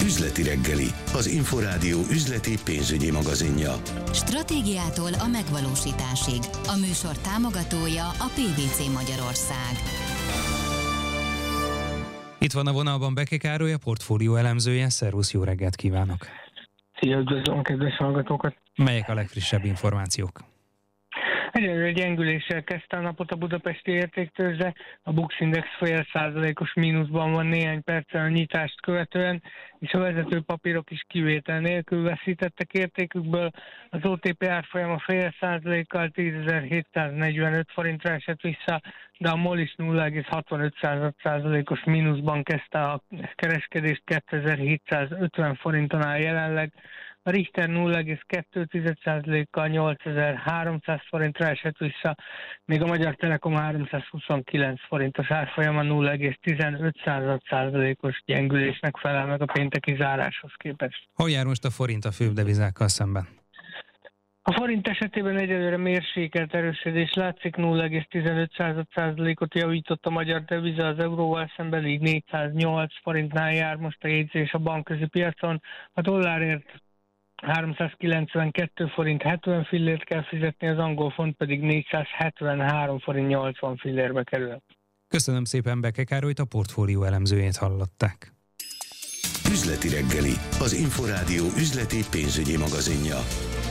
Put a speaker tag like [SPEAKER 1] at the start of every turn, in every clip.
[SPEAKER 1] Üzleti reggeli, az Inforádió üzleti pénzügyi magazinja.
[SPEAKER 2] Stratégiától a megvalósításig. A műsor támogatója a PVC Magyarország.
[SPEAKER 3] Itt van a vonalban Beke Károly, a portfólió elemzője. Szervusz, jó reggelt kívánok!
[SPEAKER 4] Szia, üdvözlöm kedves hallgatókat!
[SPEAKER 3] Melyek a legfrissebb információk?
[SPEAKER 4] Egyelőre gyengüléssel kezdte a napot a budapesti értéktőzsde, a Bux Index fél százalékos mínuszban van néhány perccel a nyitást követően, és a vezető papírok is kivétel nélkül veszítettek értékükből. Az OTP árfolyama fél százalékkal 10.745 forintra esett vissza, de a MOL is 0,65%-os mínuszban kezdte a kereskedést, 2750 forinton áll jelenleg. A Richter 0,2%-kal 8300 forintra esett vissza, még a Magyar Telekom 329 forintos árfolyama 0,15%-os gyengülésnek felel meg a pénteki záráshoz képest.
[SPEAKER 3] Hol jár most a forint a főbb devizákkal szemben?
[SPEAKER 4] A forint esetében egyelőre mérsékelt erősödés látszik, 0,15%-ot javított a magyar deviza az euróval szemben, így 408 forintnál jár most a jegyzés a bankközi piacon. A dollárért 392 forint 70 fillért kell fizetni, az angol font pedig 473 forint 80 fillérbe kerül.
[SPEAKER 3] Köszönöm szépen, Beke Károlyt, a portfólió elemzőjét hallották.
[SPEAKER 1] Üzleti reggeli, az Inforádió üzleti pénzügyi magazinja.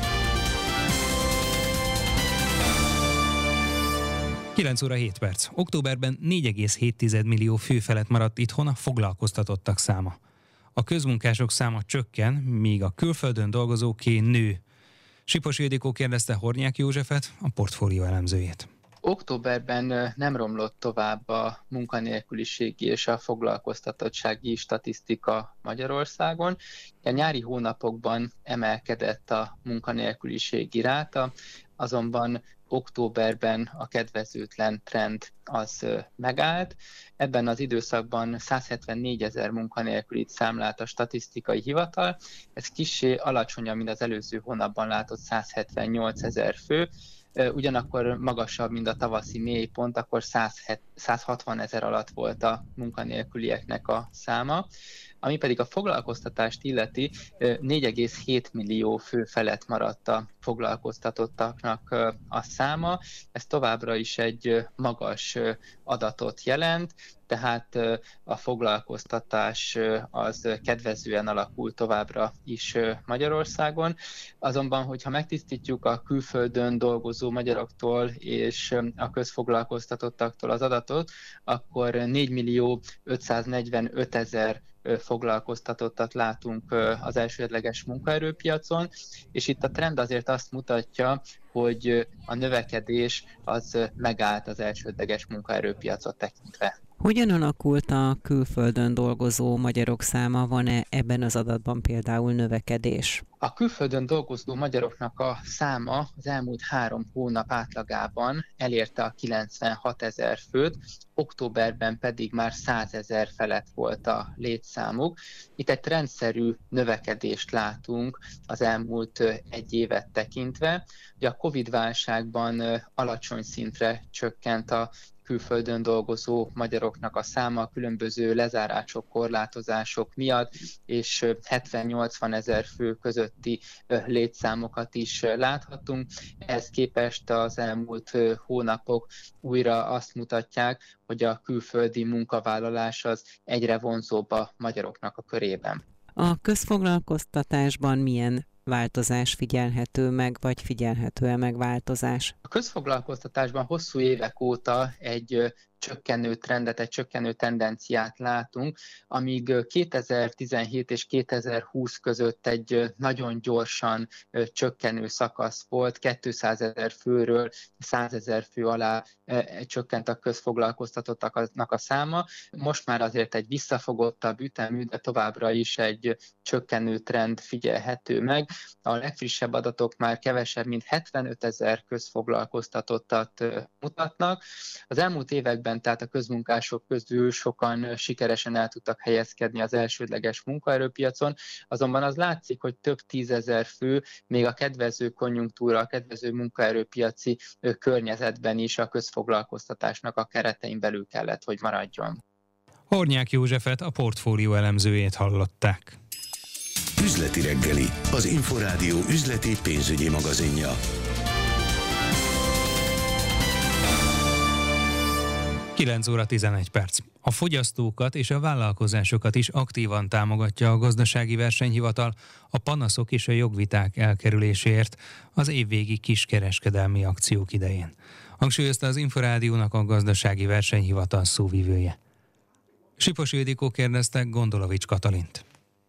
[SPEAKER 3] Kilenc óra 7 perc. Októberben 4,7 millió fő felett maradt itthon a foglalkoztatottak száma. A közmunkások száma csökken, míg a külföldön dolgozóké nő. Sipos Ildikó kérdezte Hornyák Józsefet, a portfólió elemzőjét.
[SPEAKER 5] Októberben nem romlott tovább a munkanélküliségi és a foglalkoztatottsági statisztika Magyarországon. A nyári hónapokban emelkedett a munkanélküliségi ráta, azonban októberben a kedvezőtlen trend az megállt. Ebben az időszakban 174 000 munkanélkülit számlált a statisztikai hivatal. Ez kissé alacsonyabb, mint az előző hónapban látott 178 000 fő. Ugyanakkor magasabb, mint a tavaszi mélypont, akkor 160 000 alatt volt a munkanélkülieknek a száma. Ami pedig a foglalkoztatást illeti, 4,7 millió fő felett maradt a foglalkoztatottaknak a száma. Ez továbbra is egy magas adatot jelent, tehát a foglalkoztatás az kedvezően alakul továbbra is Magyarországon. Azonban, hogyha megtisztítjuk a külföldön dolgozó magyaroktól és a közfoglalkoztatottaktól az adatot, akkor 4.545.000 foglalkoztatottat látunk az elsődleges munkaerőpiacon, és itt a trend azért azt mutatja, hogy a növekedés az megállt az elsődleges munkaerőpiacot tekintve.
[SPEAKER 6] Hogyan alakult a külföldön dolgozó magyarok száma? Van-e ebben az adatban például növekedés?
[SPEAKER 5] A külföldön dolgozó magyaroknak a száma az elmúlt 3 hónap átlagában elérte a 96 000 főt, októberben pedig már 100 000 felett volt a létszámuk. Itt egy rendszerű növekedést látunk az elmúlt 1 évet tekintve. Ugye a Covid-válságban alacsony szintre csökkent a külföldön dolgozó magyaroknak a száma különböző lezárások, korlátozások miatt, és 70-80 000 fő közötti létszámokat is láthatunk. Ehhez képest az elmúlt hónapok újra azt mutatják, hogy a külföldi munkavállalás az egyre vonzóbb a magyaroknak a körében.
[SPEAKER 6] A közfoglalkoztatásban milyen változás figyelhető meg, vagy figyelhető-e meg változás?
[SPEAKER 5] A közfoglalkoztatásban hosszú évek óta egy csökkenő trendet, egy csökkenő tendenciát látunk, amíg 2017 és 2020 között egy nagyon gyorsan csökkenő szakasz volt, 200 000 főről 100 000 fő alá csökkent a közfoglalkoztatottaknak a száma. Most már azért egy visszafogottabb ütemű, de továbbra is egy csökkenő trend figyelhető meg. A legfrissebb adatok már kevesebb, mint 75 000 közfoglalkoztatottat mutatnak. Az elmúlt években, tehát a közmunkások közül sokan sikeresen el tudtak helyezkedni az elsődleges munkaerőpiacon, azonban az látszik, hogy több 10 000 fő még a kedvező konjunktúra, a kedvező munkaerőpiaci környezetben is a közfoglalkoztatásnak a keretein belül kellett, hogy maradjon.
[SPEAKER 3] Hornyák Józsefet, a portfólió elemzőjét hallották.
[SPEAKER 1] Üzleti reggeli, az Inforádió üzleti pénzügyi magazinja.
[SPEAKER 3] Kilenc óra 11 perc. A fogyasztókat és a vállalkozásokat is aktívan támogatja a Gazdasági Versenyhivatal a panaszok és a jogviták elkerüléséért az évvégi kiskereskedelmi akciók idején. Hangsúlyozta az Inforádiónak a Gazdasági Versenyhivatal szóvivője. Sipos Ildikó kérdezte Gondolovics Katalint.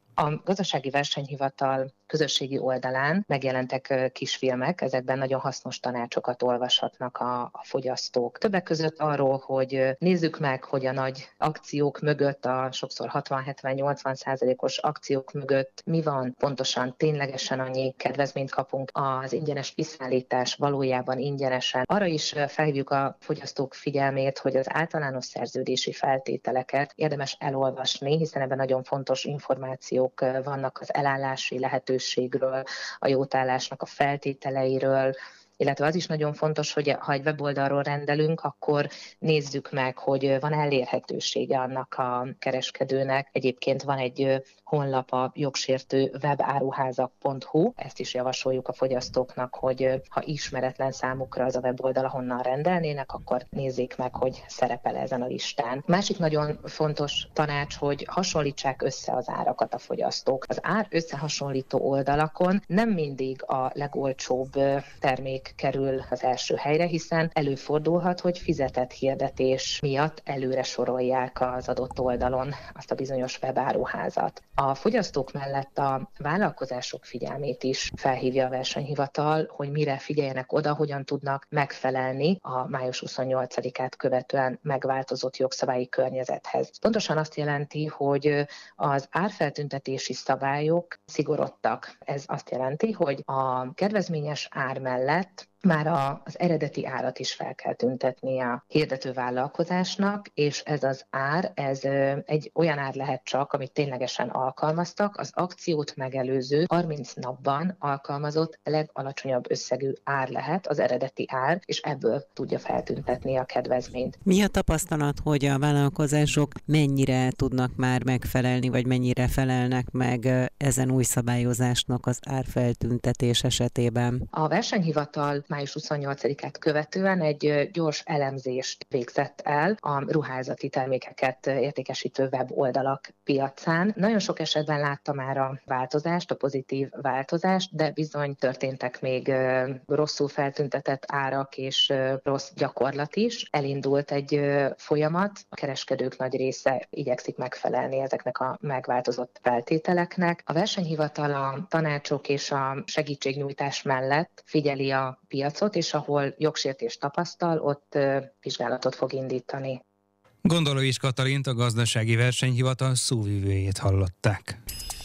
[SPEAKER 7] A Gazdasági Versenyhivatal közösségi oldalán megjelentek kisfilmek, ezekben nagyon hasznos tanácsokat olvashatnak a fogyasztók. Többek között arról, hogy nézzük meg, hogy a nagy akciók mögött, a sokszor 60-70-80%-os akciók mögött mi van, pontosan ténylegesen annyi kedvezményt kapunk, az ingyenes kiszállítás valójában ingyenesen. Arra is felhívjuk a fogyasztók figyelmét, hogy az általános szerződési feltételeket érdemes elolvasni, hiszen ebben nagyon fontos információk vannak az elállási lehetőségről, a jótállásnak a feltételeiről, illetve az is nagyon fontos, hogy ha egy weboldalról rendelünk, akkor nézzük meg, hogy van elérhetősége annak a kereskedőnek. Egyébként van egy honlap, a jogsértő webáruházak.hu, ezt is javasoljuk a fogyasztóknak, hogy ha ismeretlen számukra az a weboldal, ahonnan rendelnének, akkor nézzék meg, hogy szerepel ezen a listán. Másik nagyon fontos tanács, hogy hasonlítsák össze az árakat a fogyasztók. Az ár összehasonlító oldalakon nem mindig a legolcsóbb termék kerül az első helyre, hiszen előfordulhat, hogy fizetett hirdetés miatt előre sorolják az adott oldalon azt a bizonyos webáruházat. A fogyasztók mellett a vállalkozások figyelmét is felhívja a versenyhivatal, hogy mire figyeljenek oda, hogyan tudnak megfelelni a május 28-át követően megváltozott jogszabályi környezethez. Pontosan azt jelenti, hogy az árfeltüntetési szabályok szigorodtak. Ez azt jelenti, hogy a kedvezményes ár mellett már az eredeti árat is fel kell tüntetni a hirdető vállalkozásnak, és ez az ár, ez egy olyan ár lehet csak, amit ténylegesen alkalmaztak, az akciót megelőző 30 napban alkalmazott legalacsonyabb összegű ár lehet az eredeti ár, és ebből tudja feltüntetni a kedvezményt.
[SPEAKER 6] Mi a tapasztalat, hogy a vállalkozások mennyire tudnak már megfelelni, vagy mennyire felelnek meg ezen új szabályozásnak az árfeltüntetés esetében?
[SPEAKER 7] A versenyhivatal május 28-át követően egy gyors elemzést végzett el a ruházati termékeket értékesítő weboldalak piacán. Nagyon sok esetben látta már a változást, a pozitív változást, de bizony történtek még rosszul feltüntetett árak és rossz gyakorlat is. Elindult egy folyamat, a kereskedők nagy része igyekszik megfelelni ezeknek a megváltozott feltételeknek. A versenyhivatal a tanácsok és a segítségnyújtás mellett figyeli a piacot, és ahol jogsértést tapasztal, ott vizsgálatot fog indítani.
[SPEAKER 3] Gondolovics Katalint, a Gazdasági Versenyhivatal szóvivőjét hallották.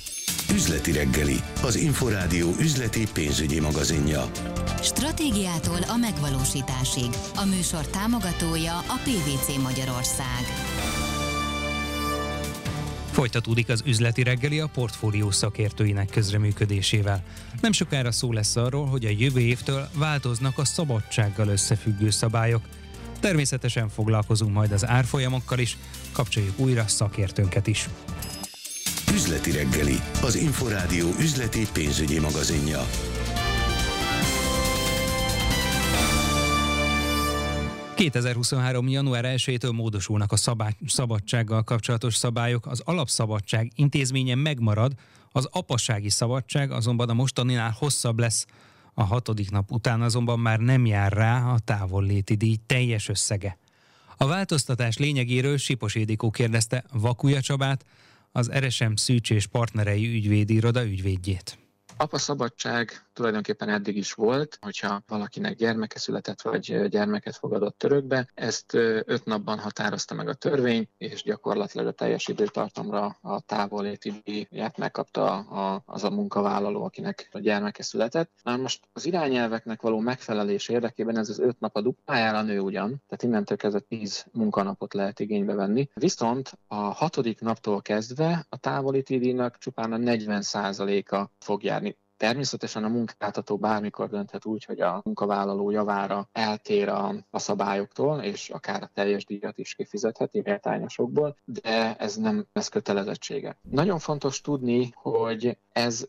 [SPEAKER 1] Üzleti reggeli, az Inforádió üzleti pénzügyi magazinja.
[SPEAKER 2] Stratégiától a megvalósításig. A műsor támogatója a PVC Magyarország.
[SPEAKER 3] Folytatódik az üzleti reggeli a portfólió szakértőinek közreműködésével. Nem sokára szó lesz arról, hogy a jövő évtől változnak a szabadsággal összefüggő szabályok. Természetesen foglalkozunk majd az árfolyamokkal is, kapcsoljuk újra szakértőnket is.
[SPEAKER 1] Üzleti reggeli, az Inforádió üzleti pénzügyi magazinja.
[SPEAKER 3] ...2023. január 1-től módosulnak a szabadsággal kapcsolatos szabályok, az alapszabadság intézménye megmarad, az apasági szabadság azonban a mostaninál hosszabb lesz, a 6. nap után azonban már nem jár rá a távolléti díj teljes összege. A változtatás lényegéről Sipos Ildikó kérdezte Vakulja Csabát, az RSM Szűcs & Partnerei ügyvédi iroda ügyvédjét.
[SPEAKER 5] Apa szabadság tulajdonképpen eddig is volt, hogyha valakinek gyermeke született, vagy gyermeket fogadott örökbe. Ezt 5 napban határozta meg a törvény, és gyakorlatilag a teljes időtartamra a távolléti díjat megkapta az a munkavállaló, akinek a gyermeke született. Na most az irányelveknek való megfelelés érdekében ez az 5 nap a duplájára nő ugyan, tehát innentől kezdve 10 munkanapot lehet igénybe venni. Viszont a 6. naptól kezdve a távolléti díjnak csupán a 40%-a fog járni.
[SPEAKER 8] Természetesen a munkáltató bármikor dönthet úgy, hogy a munkavállaló javára eltér a szabályoktól, és akár a teljes díjat is kifizetheti méltányosokból, de ez nem lesz kötelezettsége. Nagyon fontos tudni, hogy ez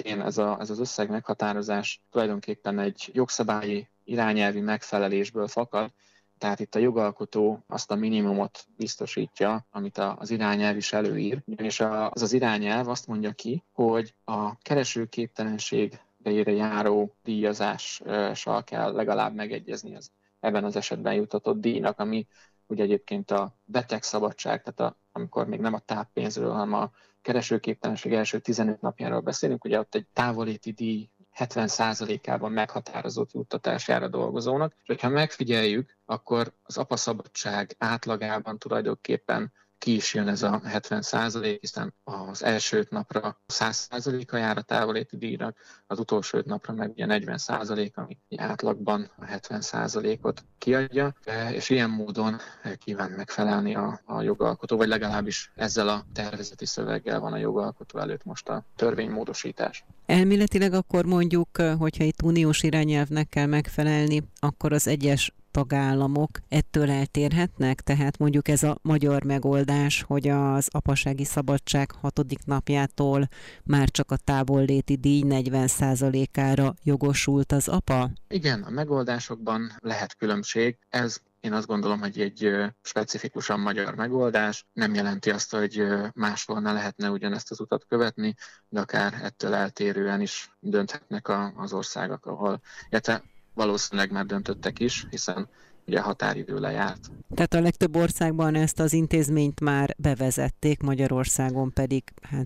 [SPEAKER 8] az összeg meghatározás tulajdonképpen egy jogszabályi irányelvi megfelelésből fakad, tehát itt a jogalkotó azt a minimumot biztosítja, amit az irányelv is előír, és az irányelv azt mondja ki, hogy a keresőképtelenségre járó díjazással kell legalább megegyezni az ebben az esetben jutatott díjnak, ami ugye egyébként a betegszabadság, tehát amikor még nem a táppénzről, hanem a keresőképtelenség első 15 napjáról beszélünk, ugye ott egy távoléti díj 70%-ában meghatározott juttatására dolgozónak, és hogyha megfigyeljük, akkor az apaszabadság átlagában tulajdonképpen ki is jön ez a 70%, hiszen az első 5 napra 100%-a jár a távoléti díjnak, az utolsó 5 napra meg ugye 40%, ami átlagban a 70%-ot kiadja, és ilyen módon kíván megfelelni a jogalkotó, vagy legalábbis ezzel a tervezeti szöveggel van a jogalkotó előtt most a törvénymódosítás.
[SPEAKER 6] Elméletileg akkor mondjuk, hogyha itt uniós irányelvnek kell megfelelni, akkor az egyes tagállamok ettől eltérhetnek? Tehát mondjuk ez a magyar megoldás, hogy az apasági szabadság 6. napjától már csak a távolléti díj 40%-ára jogosult az apa?
[SPEAKER 8] Igen, a megoldásokban lehet különbség. Ez én azt gondolom, hogy egy specifikusan magyar megoldás. Nem jelenti azt, hogy máshol ne lehetne ugyanezt az utat követni, de akár ettől eltérően is dönthetnek az országok, ahol valószínűleg már döntöttek is, hiszen ugye a határidő lejárt.
[SPEAKER 6] Tehát a legtöbb országban ezt az intézményt már bevezették, Magyarországon pedig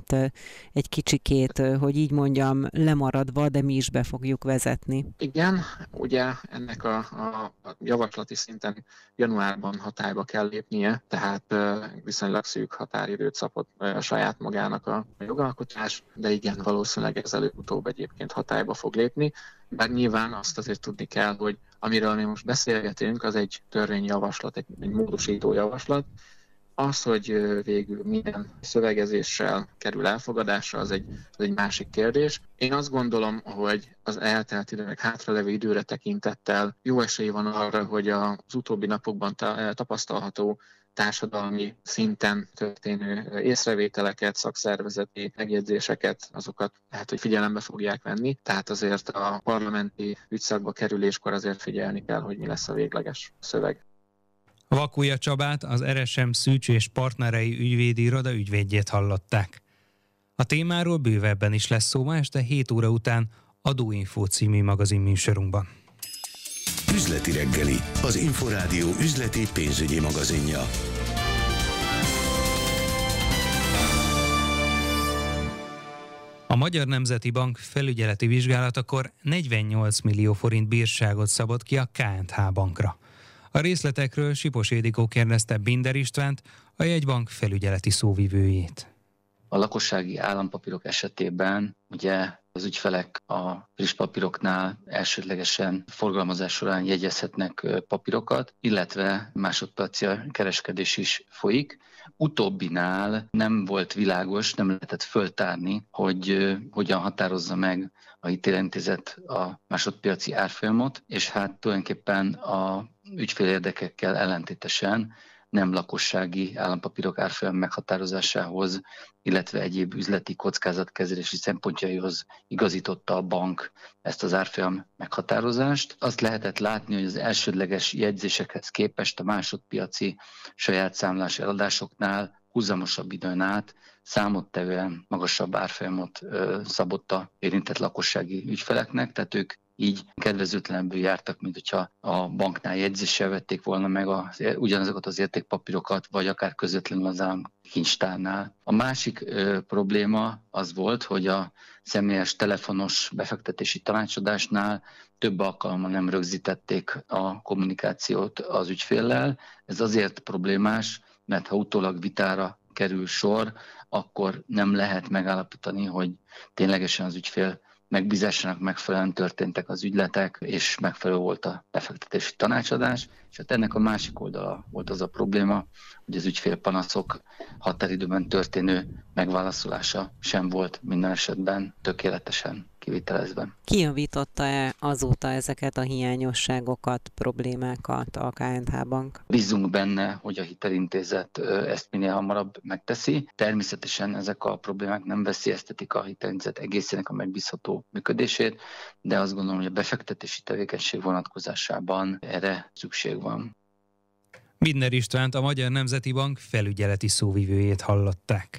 [SPEAKER 6] egy kicsikét, hogy így mondjam, lemaradva, de mi is be fogjuk vezetni.
[SPEAKER 8] Igen, ugye ennek a javaslati szinten januárban hatályba kell lépnie, tehát viszonylag szűk határidőt szabott saját magának a jogalkotás, de igen, valószínűleg ez előbb-utóbb egyébként hatályba fog lépni. Bár nyilván azt azért tudni kell, hogy amiről mi most beszélgetünk, az egy törvényjavaslat, egy módosító javaslat. Az, hogy végül minden szövegezéssel kerül elfogadásra, az egy másik kérdés. Én azt gondolom, hogy az eltelt időnek hátralevő időre tekintettel jó esély van arra, hogy az utóbbi napokban tapasztalható társadalmi szinten történő észrevételeket, szakszervezeti megjegyzéseket, azokat lehet, hogy figyelembe fogják venni. Tehát azért a parlamenti ügyszakba kerüléskor azért figyelni kell, hogy mi lesz a végleges szöveg.
[SPEAKER 3] Vakulja Csabát, az RSM Szűcs és partnerei ügyvédi iroda ügyvédjét hallották. A témáról bővebben is lesz szó ma este 7 óra után Adóinfo című magazin műsorunkban.
[SPEAKER 1] Üzleti reggeli, az Inforádió üzleti pénzügyi magazinja.
[SPEAKER 3] A Magyar Nemzeti Bank felügyeleti vizsgálatakor 48 millió forint bírságot szabott ki a KNH bankra. A részletekről Sipos Ildikó kérdezte Binder Istvánt, a jegybank felügyeleti szóvivőjét.
[SPEAKER 9] A lakossági állampapírok esetében ugye az ügyfelek a friss papíroknál elsődlegesen forgalmazás során jegyezhetnek papírokat, illetve másodpiaci kereskedés is folyik. Utóbbinál nem volt világos, nem lehetett föltárni, hogy hogyan határozza meg a hitelintézet a másodpiaci árfolyamot, és hát tulajdonképpen a ügyfél érdekekkel ellentétesen nem lakossági állampapírok árfolyam meghatározásához, illetve egyéb üzleti kockázatkezelési szempontjaihoz igazította a bank ezt az árfolyam meghatározást. Azt lehetett látni, hogy az elsődleges jegyzésekhez képest a másodpiaci saját számlás eladásoknál húzamosabb időn át számottevően magasabb árfolyamot szabott a érintett lakossági ügyfeleknek, tehát ők így kedvezőtlenebbül jártak, mint hogyha a banknál jegyzéssel vették volna meg ugyanazokat az értékpapírokat, vagy akár közvetlenül az államkincstárnál. A másik probléma az volt, hogy a személyes telefonos befektetési tanácsadásnál több alkalommal nem rögzítették a kommunikációt az ügyféllel. Ez azért problémás, mert ha utólag vitára kerül sor, akkor nem lehet megállapítani, hogy ténylegesen az ügyfél megbízásának megfelelően történtek az ügyletek, és megfelelő volt a befektetési tanácsadás. És hát ennek a másik oldala volt az a probléma, hogy az ügyfélpanaszok határidőben történő megválaszolása sem volt minden esetben tökéletesen kivitelezve.
[SPEAKER 6] Kijavította-e azóta ezeket a hiányosságokat, problémákat a KNH Bank?
[SPEAKER 9] Bízunk benne, hogy a hitelintézet ezt minél hamarabb megteszi. Természetesen ezek a problémák nem veszélyeztetik a hitelintézet egészének a megbízható működését, de azt gondolom, hogy a befektetési tevékenység vonatkozásában erre szükség van.
[SPEAKER 3] Widner Istvánt, a Magyar Nemzeti Bank felügyeleti szóvivőjét hallották.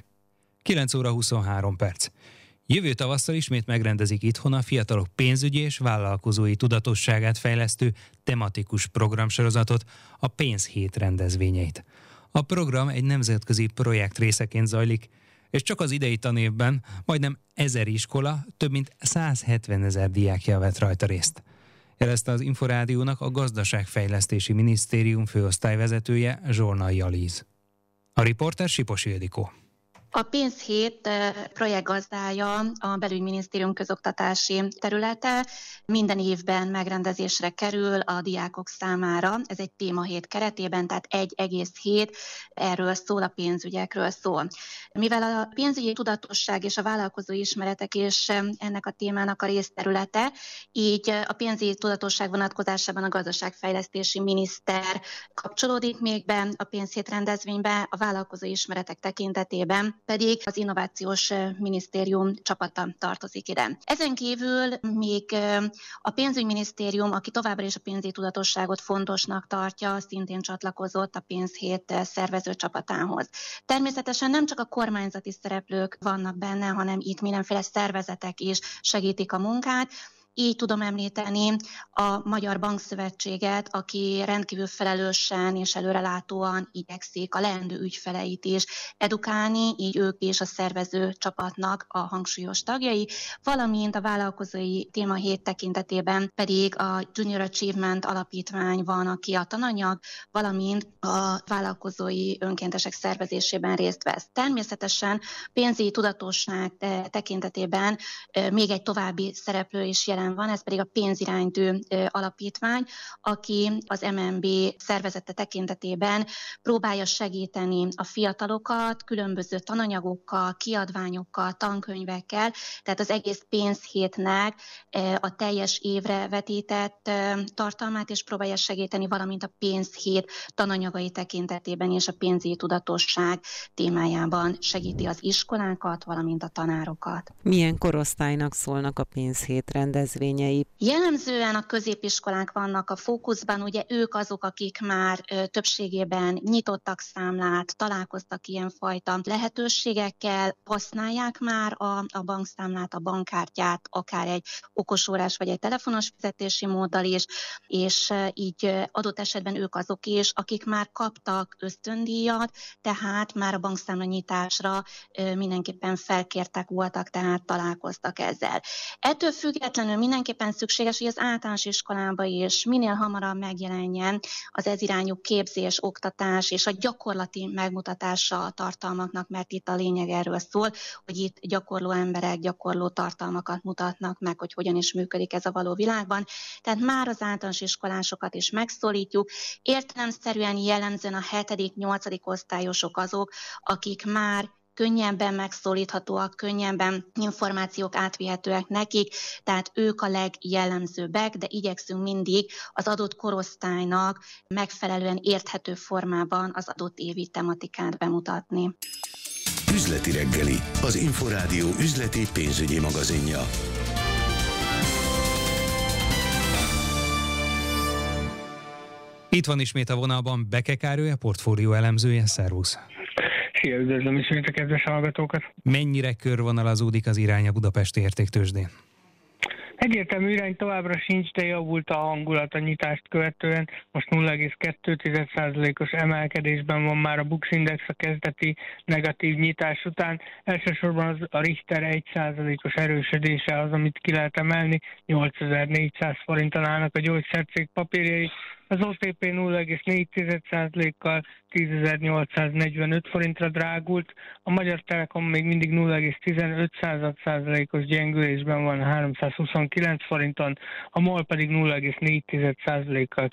[SPEAKER 3] 9 óra 23 perc. Jövő tavasszal ismét megrendezik itthon a fiatalok pénzügyi és vállalkozói tudatosságát fejlesztő tematikus programsorozatot, a Pénzhét rendezvényeit. A program egy nemzetközi projekt részeként zajlik, és csak az idei tanévben majdnem 1000 iskola, több mint 170 000 diákja vett rajta részt. Jelezte az Inforádiónak a Gazdaságfejlesztési Minisztérium főosztályvezetője, Zsolnai Alíz. A riporter Sipos Ildikó.
[SPEAKER 10] A Pénzhét projektgazdája a Belügyminisztérium közoktatási területe, minden évben megrendezésre kerül a diákok számára. Ez egy témahét keretében, tehát egy egész hét erről szól, a pénzügyekről szól. Mivel a pénzügyi tudatosság és a vállalkozói ismeretek és ennek a témának a részterülete, így a pénzügyi tudatosság vonatkozásában a gazdaságfejlesztési miniszter kapcsolódik még be a Pénzhét rendezvénybe, a vállalkozói ismeretek tekintetében pedig az Innovációs Minisztérium csapata tartozik ide. Ezen kívül még a Pénzügyminisztérium, aki továbbra is a pénzügyi tudatosságot fontosnak tartja, szintén csatlakozott a Pénzhét szervező csapatához. Természetesen nem csak a kormányzati szereplők vannak benne, hanem itt mindenféle szervezetek is segítik a munkát. Így tudom említeni a Magyar Bankszövetséget, aki rendkívül felelősen és előrelátóan igyekszik a leendő ügyfeleit is edukálni, így ők is a szervező csapatnak a hangsúlyos tagjai, valamint a vállalkozói témahét tekintetében pedig a Junior Achievement alapítvány van, aki a tananyag, valamint a vállalkozói önkéntesek szervezésében részt vesz. Természetesen pénzügyi tudatosság tekintetében még egy további szereplő is jelen van, ez pedig a Pénziránytű alapítvány, aki az MNB szervezete tekintetében próbálja segíteni a fiatalokat különböző tananyagokkal, kiadványokkal, tankönyvekkel, tehát az egész Pénzhétnek a teljes évre vetített tartalmát is próbálja segíteni, valamint a Pénzhét tananyagai tekintetében és a pénzügyi tudatosság témájában segíti az iskolákat, valamint a tanárokat.
[SPEAKER 6] Milyen korosztálynak szólnak a Pénzhét rendezvényei?
[SPEAKER 10] Jellemzően a középiskolák vannak a fókuszban, ugye ők azok, akik már többségében nyitottak számlát, találkoztak ilyenfajta lehetőségekkel, használják már a bankszámlát, a bankkártyát, akár egy okosórás vagy egy telefonos fizetési móddal is, és így adott esetben ők azok is, akik már kaptak ösztöndíjat, tehát már a bankszámla nyitásra mindenképpen felkértek voltak, tehát találkoztak ezzel. Ettől függetlenül mindenképpen szükséges, hogy az általános iskolában is minél hamarabb megjelenjen az ez irányú képzés, oktatás és a gyakorlati megmutatása a tartalmaknak, mert itt a lényeg erről szól, hogy itt gyakorló emberek gyakorló tartalmakat mutatnak meg, hogy hogyan is működik ez a való világban. Tehát már az általános iskolásokat is megszólítjuk. Értelemszerűen jellemzően a 7.-8. osztályosok azok, akik már könnyebben megszólíthatóak, könnyebben információk átvihetőek nekik, tehát ők a legjellemzőbbek, de igyekszünk mindig az adott korosztálynak megfelelően érthető formában az adott évi tematikát bemutatni.
[SPEAKER 1] Üzleti reggeli, az Inforádió üzleti pénzügyi magazinja.
[SPEAKER 3] Itt van ismét a vonalban Beke Károly, portfólió elemzője, szervusz!
[SPEAKER 4] Szia, üdvözlöm ismét a kedves hallgatókat!
[SPEAKER 3] Mennyire körvonalazódik az irány a budapesti értéktőzsdén?
[SPEAKER 4] Egyértelmű irány továbbra sincs, de javult a hangulat a nyitást követően. Most 0,2%-os emelkedésben van már a Bux Index a kezdeti negatív nyitás után. Elsősorban a Richter 1%-os erősödése az, amit ki lehet emelni. 8400 forinton állnak a gyógyszercég papírjai. Az OTP 0,4%-kal 10.845 forintra drágult, a Magyar Telekom még mindig 0,15%-os gyengülésben van 329 forinton, a MOL pedig 0,4%-kal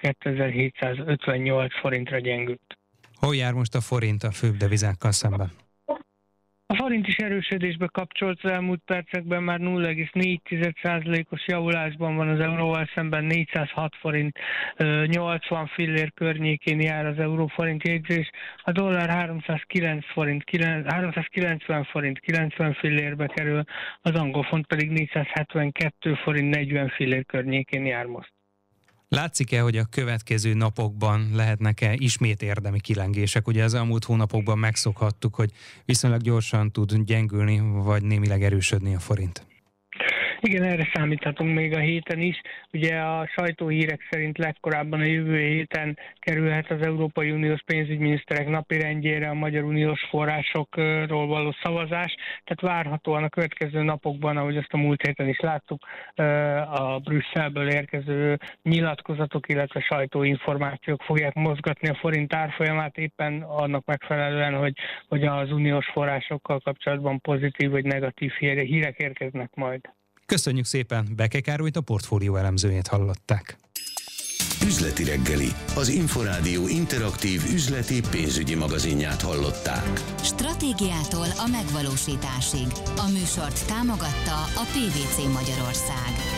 [SPEAKER 4] 2758 forintra gyengült.
[SPEAKER 3] Hol jár most a forint a főbb devizákkal szemben?
[SPEAKER 4] A forint is erősödésbe kapcsolt az elmúlt percekben, már 0,4%-os javulásban van az euróval szemben, 406 forint 80 fillér környékén jár az euró-forint jegyzés, a dollár 390 forint 90 fillérbe kerül, az angol font pedig 472 forint 40 fillér környékén jár most.
[SPEAKER 3] Látszik-e, hogy a következő napokban lehetnek-e ismét érdemi kilengések? Ugye az elmúlt hónapokban megszokhattuk, hogy viszonylag gyorsan tud gyengülni, vagy némileg erősödni a forint.
[SPEAKER 4] Igen, erre számíthatunk még a héten is. Ugye a sajtóhírek szerint legkorábban a jövő héten kerülhet az Európai Uniós pénzügyminiszterek napirendjére a magyar uniós forrásokról való szavazás, tehát várhatóan a következő napokban, ahogy azt a múlt héten is láttuk, a Brüsszelből érkező nyilatkozatok, illetve sajtóinformációk fogják mozgatni a forint árfolyamát éppen annak megfelelően, hogy az uniós forrásokkal kapcsolatban pozitív vagy negatív hírek érkeznek majd.
[SPEAKER 3] Köszönjük szépen, Beke Károlyt, a portfólió elemzőjét hallották.
[SPEAKER 1] Üzleti reggeli, az Inforádió interaktív üzleti pénzügyi magazinját hallották.
[SPEAKER 2] Stratégiától a megvalósításig. A műsort támogatta a PVC Magyarország.